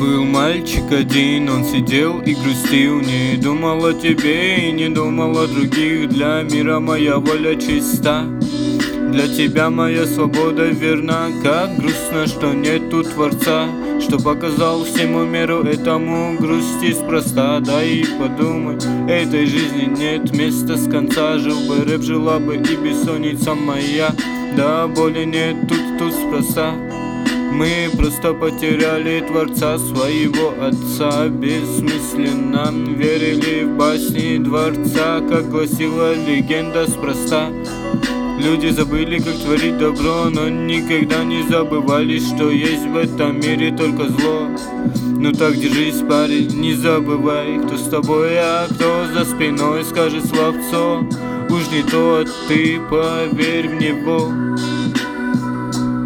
Был мальчик один, он сидел и грустил, не думал о тебе и не думал о других. Для мира моя воля чиста, для тебя моя свобода верна. Как грустно, что нету Творца, что показал всему миру этому грусти спроста. Да и подумай, этой жизни нет места с конца. Жил бы рэп, жила бы и бессонница моя. Да боли нет тут спроста. Мы просто потеряли Творца, своего Отца. Бессмысленно верили в басни дворца, как гласила легенда спроста. Люди забыли, как творить добро, но никогда не забывали, что есть в этом мире только зло. Ну так держись, парень, не забывай, кто с тобой, а кто за спиной скажет словцо. Уж не то, ты поверь в него.